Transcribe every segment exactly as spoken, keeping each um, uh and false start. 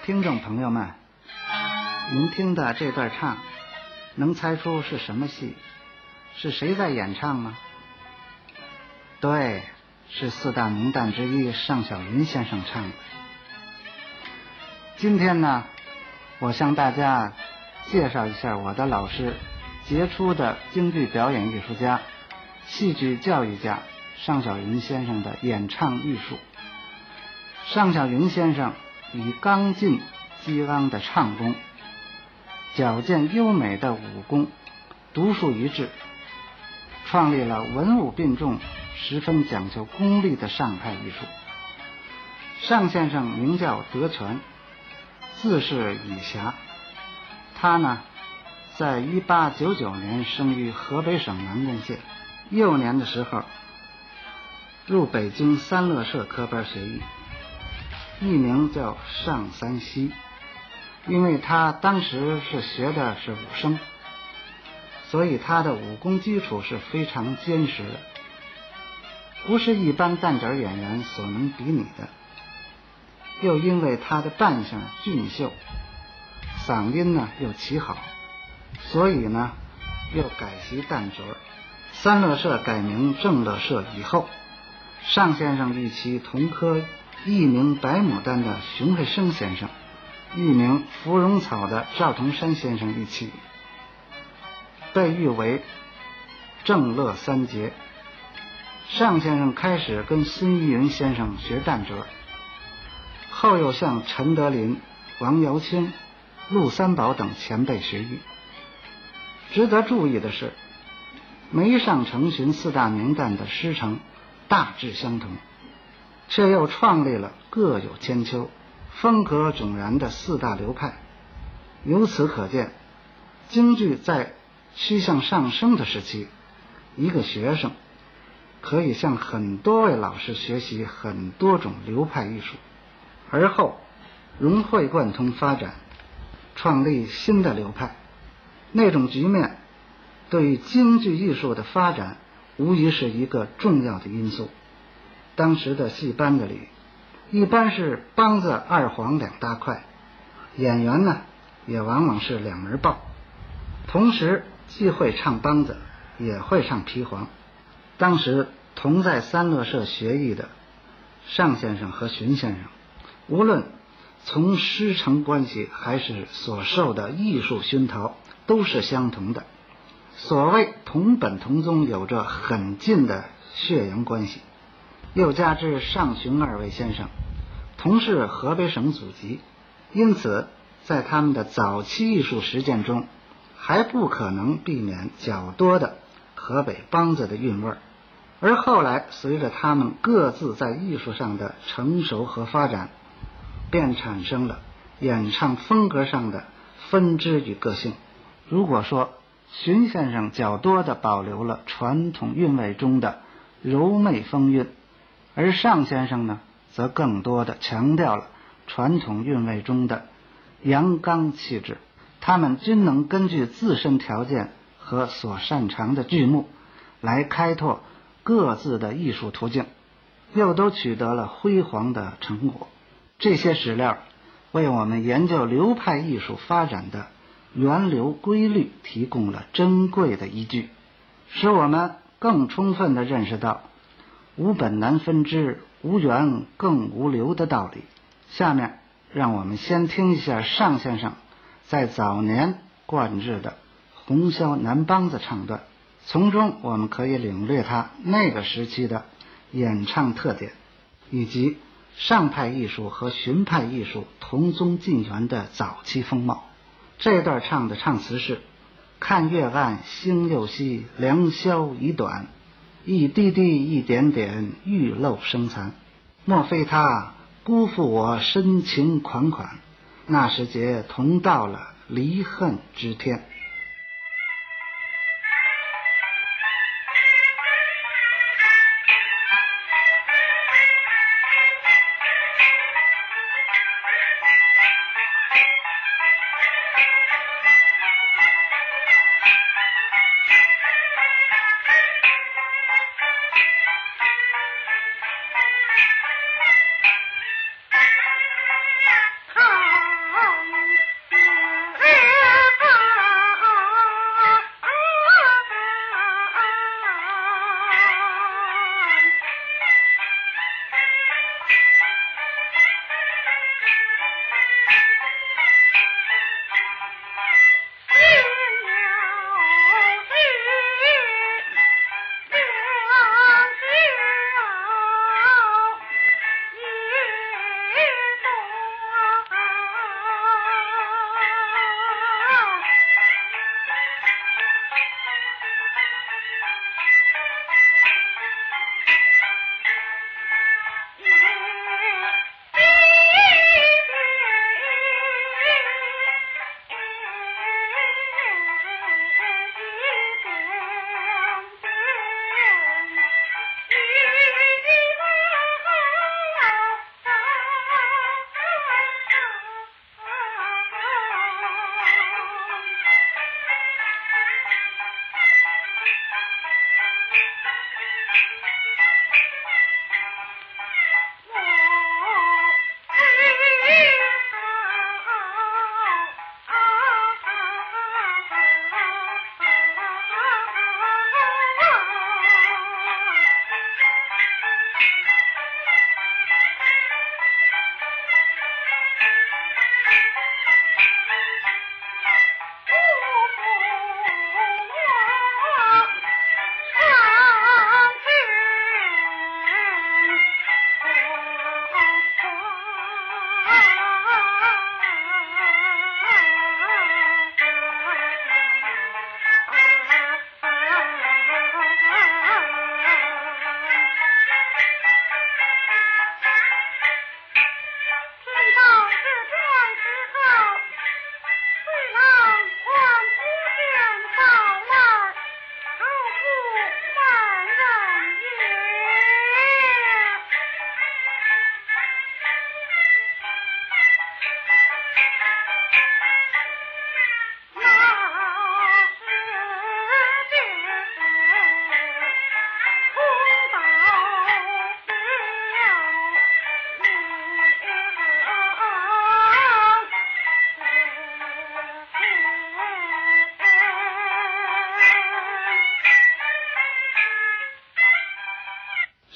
听众朋友们，您听的这段唱，能猜出是什么戏？是谁在演唱吗？对，是四大名旦之一尚小云先生唱的。今天呢，我向大家介绍一下我的老师，杰出的京剧表演艺术家、戏剧教育家尚小云先生的演唱艺术。尚小云先生以刚劲激昂的唱功、矫健优美的武功，独树一帜，创立了文武并重、十分讲究功力的尚派艺术。尚先生名叫德全，字是以霞。他呢，在一八九九年生于河北省南宫县，幼年的时候入北京三乐社科班学艺，艺名叫尚三溪。因为他当时是学的是武生，所以他的武功基础是非常坚实的，不是一般旦角演员所能比拟的。又因为他的扮相俊秀，嗓音呢又奇好，所以呢又改习旦角。三乐社改名正乐社以后，尚先生与其同科艺名白牡丹的熊海生先生、艺名芙蓉草的赵同山先生一起，被誉为正乐三杰。尚先生开始跟孙一云先生学旦角，后又向陈德林、王瑶卿、陆三宝等前辈学艺。值得注意的是，梅上成群四大名旦的师承大致相同，却又创立了各有千秋、风格迥然的四大流派。由此可见，京剧在趋向上升的时期，一个学生可以向很多位老师学习很多种流派艺术，而后融会贯通发展，创立新的流派。那种局面对于京剧艺术的发展无疑是一个重要的因素。当时的戏班子里一般是梆子二黄两大块，演员呢也往往是两门报，同时既会唱梆子也会唱皮黄。当时同在三乐社学艺的尚先生和荀先生，无论从师承关系还是所受的艺术熏陶都是相同的，所谓同本同宗，有着很近的血缘关系。又加之尚荀二位先生同是河北省祖籍，因此在他们的早期艺术实践中还不可能避免较多的河北梆子的韵味。而后来随着他们各自在艺术上的成熟和发展，便产生了演唱风格上的分支与个性。如果说荀先生较多地保留了传统韵味中的柔媚风韵，而尚先生呢则更多地强调了传统韵味中的阳刚气质。他们均能根据自身条件和所擅长的剧目来开拓各自的艺术途径，又都取得了辉煌的成果。这些史料为我们研究流派艺术发展的源流规律提供了珍贵的依据，使我们更充分地认识到无本难分支，无源更无流的道理。下面让我们先听一下尚先生在早年灌制的红绡南梆子唱段，从中我们可以领略他那个时期的演唱特点，以及尚派艺术和荀派艺术同宗近源的早期风貌。这段唱的唱词是：看月暗星又稀，良宵已短，一滴滴一点点玉漏生残，莫非他辜负我深情款款，那时节同到了离恨之天。 看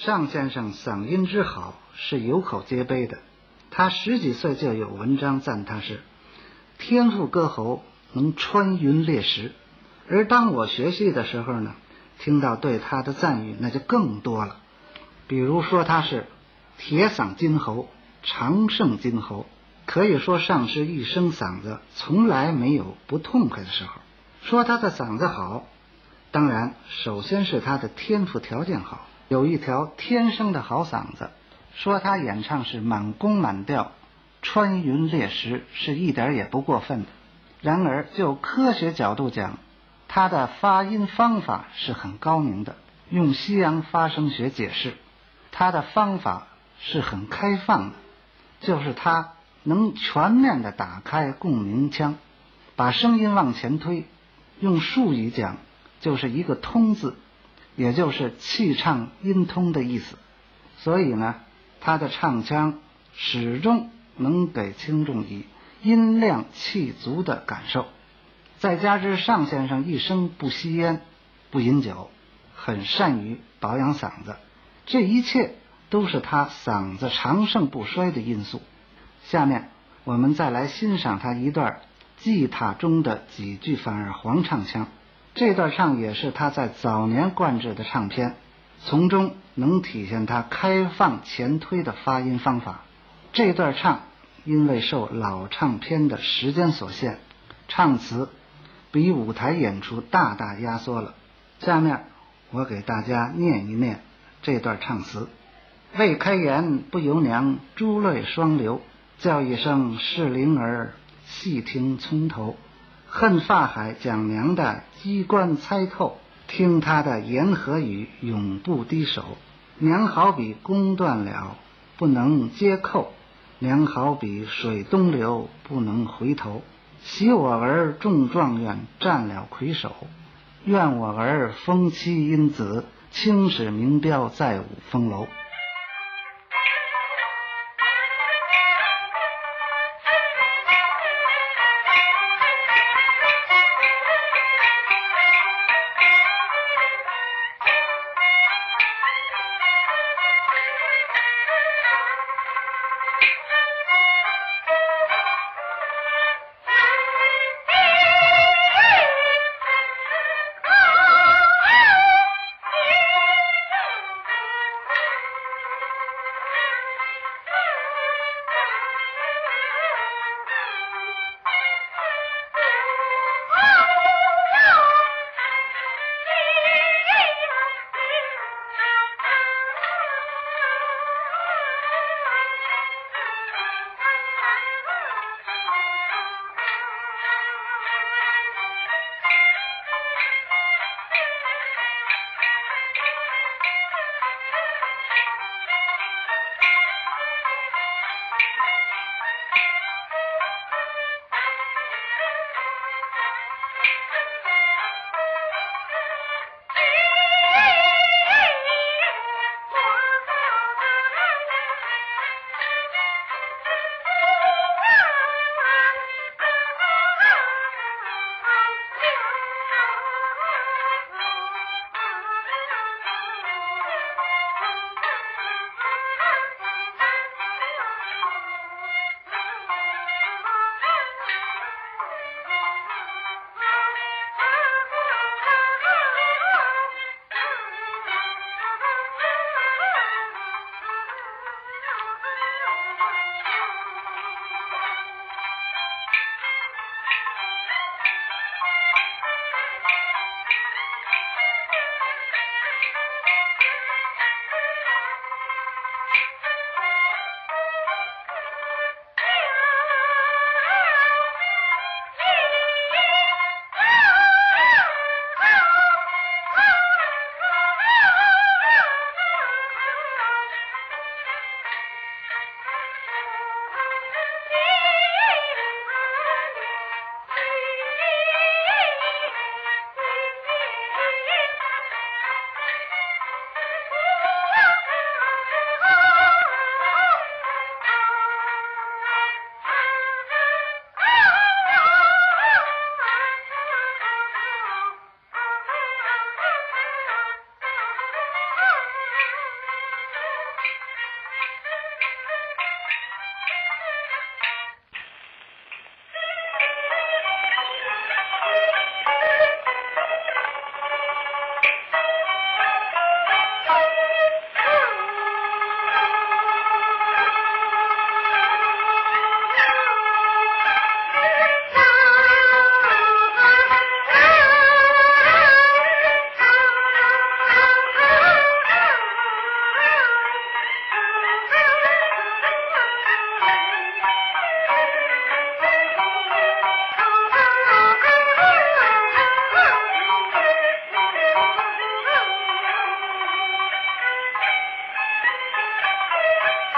尚先生嗓音之好是有口皆碑的，他十几岁就有文章赞他是天赋歌喉，能穿云裂石。而当我学戏的时候呢，听到对他的赞誉那就更多了，比如说他是铁嗓金喉，长胜金喉，可以说上师一生嗓子从来没有不痛快的时候。说他的嗓子好，当然首先是他的天赋条件好，有一条天生的好嗓子。说他演唱是满弓满调，穿云裂石，是一点也不过分的。然而就科学角度讲，他的发音方法是很高明的。用西洋发声学解释，他的方法是很开放的，就是他能全面地打开共鸣腔，把声音往前推。用术语讲，就是一个通字，也就是气畅音通的意思。所以呢，他的唱腔始终能给听众以音量气足的感受。再加之尚先生一生不吸烟不饮酒，很善于保养嗓子，这一切都是他嗓子长盛不衰的因素。下面我们再来欣赏他一段祭塔中的几句反而黄唱腔。这段唱也是他在早年灌制的唱片，从中能体现他开放前推的发音方法。这段唱因为受老唱片的时间所限，唱词比舞台演出大大压缩了。下面我给大家念一念这段唱词。未开言不由娘，珠泪双流，叫一声是灵儿，细听从头。恨法海将娘的机关猜透，听他的言和语永不低手。娘好比弓断了不能接扣，娘好比水东流不能回头。喜我儿中状元占了魁首，愿我儿封妻因子，青史名标在五峰楼。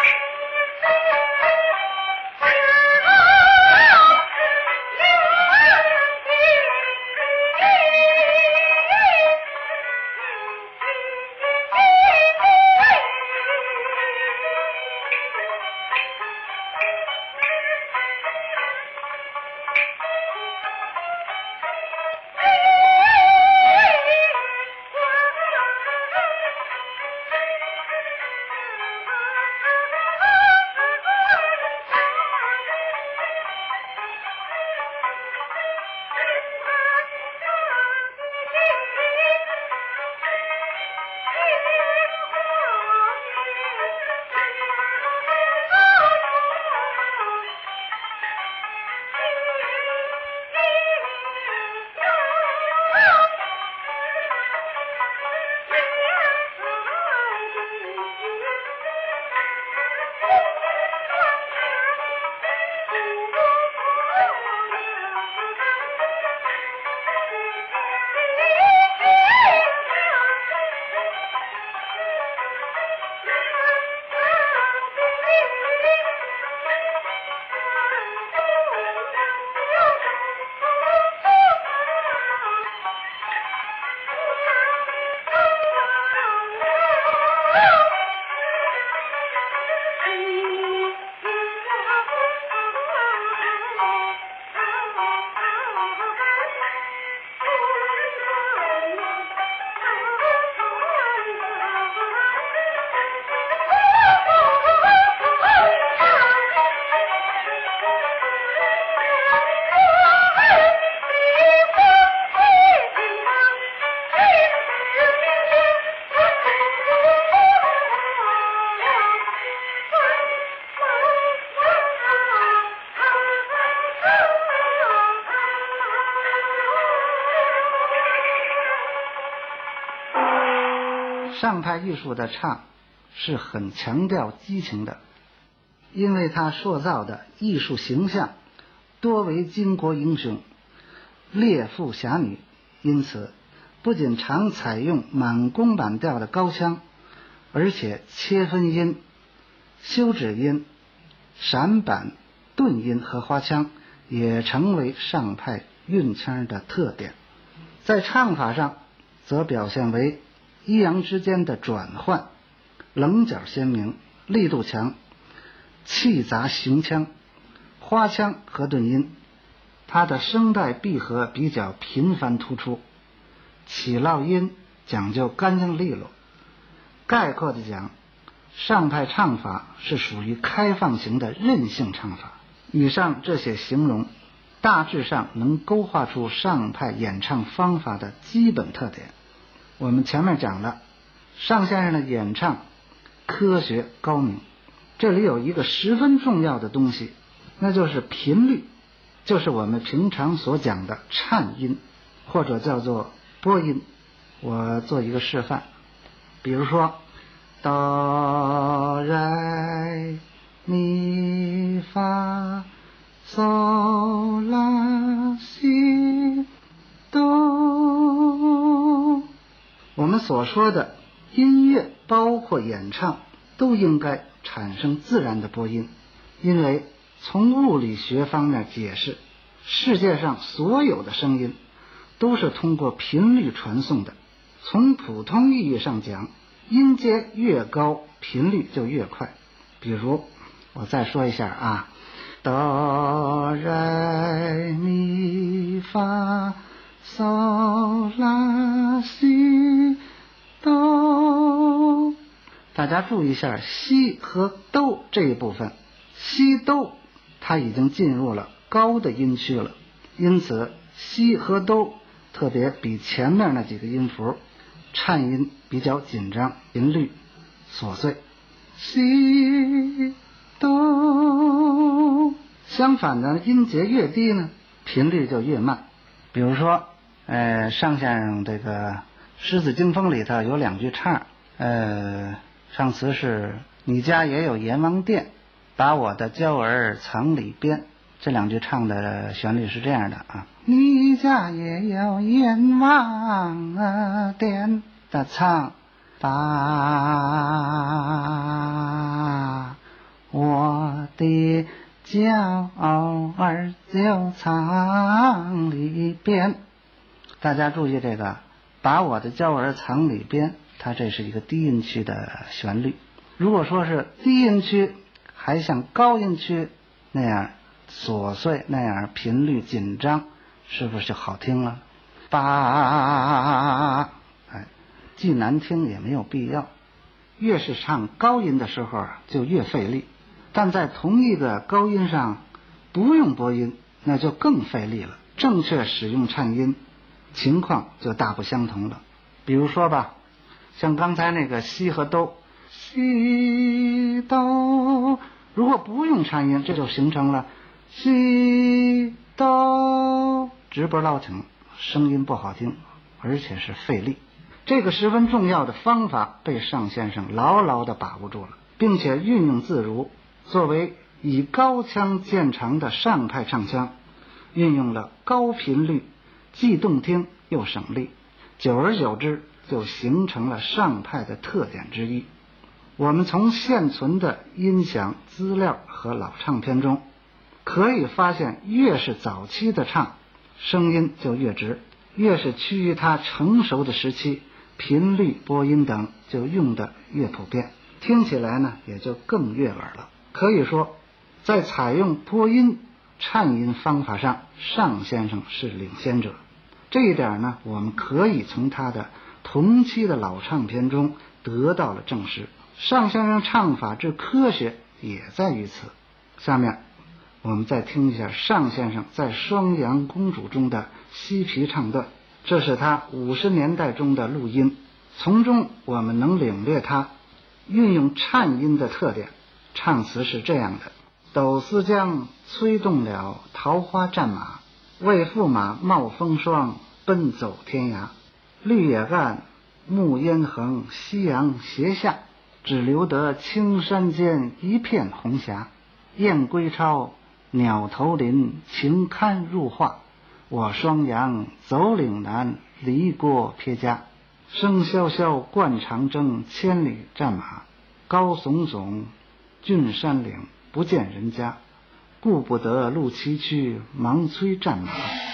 上派艺术的唱是很强调激情的，因为它塑造的艺术形象多为巾帼英雄、烈妇侠女，因此不仅常采用满宫板调的高腔，而且切分音、休止音、闪板、顿音和花腔也成为上派韵腔的特点。在唱法上则表现为抑扬之间的转换，棱角鲜明，力度强，气杂行腔、花腔和顿音。它的声带闭合比较频繁突出，起落音讲究干净利落。概括地讲，上派唱法是属于开放型的任性唱法。以上这些形容大致上能勾画出上派演唱方法的基本特点。我们前面讲了，尚先生的演唱科学高明，这里有一个十分重要的东西，那就是频率，就是我们平常所讲的颤音，或者叫做波音。我做一个示范，比如说哆来咪发嗦拉西哆，我们所说的音乐包括演唱都应该产生自然的波音，因为从物理学方面解释，世界上所有的声音都是通过频率传送的。从普通意义上讲，音阶越高，频率就越快。比如我再说一下啊，哆来咪发嗦拉西哆，大家注意一下西和哆这一部分，西哆它已经进入了高的音区了，因此西和哆特别比前面那几个音符颤音比较紧张，频率琐碎。西哆，相反的，音节越低呢，频率就越慢。比如说呃，尚先生这个《狮子惊风》里头有两句唱，呃，唱词是你家也有阎王殿，把我的娇儿藏里边。这两句唱的旋律是这样的啊，你家也有阎王殿的藏，把娇儿就藏里边。大家注意这个，把我的娇儿藏里边，它这是一个低音区的旋律。如果说是低音区还像高音区那样琐碎，那样频率紧张，是不是就好听了？吧，哎，既难听也没有必要。越是唱高音的时候就越费力，但在同一个高音上不用播音，那就更费力了。正确使用颤音，情况就大不相同了。比如说吧，像刚才那个西和哆，西哆，如果不用颤音，这就形成了西哆，直不捞挺，声音不好听，而且是费力。这个十分重要的方法被尚先生牢牢地把握住了，并且运用自如。作为以高腔见长的上派唱腔，运用了高频率，既动听又省力，久而久之就形成了上派的特点之一。我们从现存的音响资料和老唱片中可以发现，越是早期的唱，声音就越直，越是趋于它成熟的时期，频率播音等就用得越普遍，听起来呢也就更悦耳了。可以说，在采用播音颤音方法上，尚先生是领先者。这一点呢，我们可以从他的同期的老唱片中得到了证实。尚先生唱法之科学也在于此。下面我们再听一下尚先生在《双阳公主》中的西皮唱段，这是他五十年代中的录音，从中我们能领略他运用颤音的特点。唱词是这样的：斗思江催动了桃花战马，为驸马冒风霜，奔走天涯。绿野岸，暮烟横，夕阳斜下，只留得青山间一片红霞。燕归超，鸟头林，情堪入画。我双阳走岭南，离国撇家。声萧萧贯长征，千里战马。高耸耸，峻山岭，不见人家。顾不得路崎岖，忙催战马。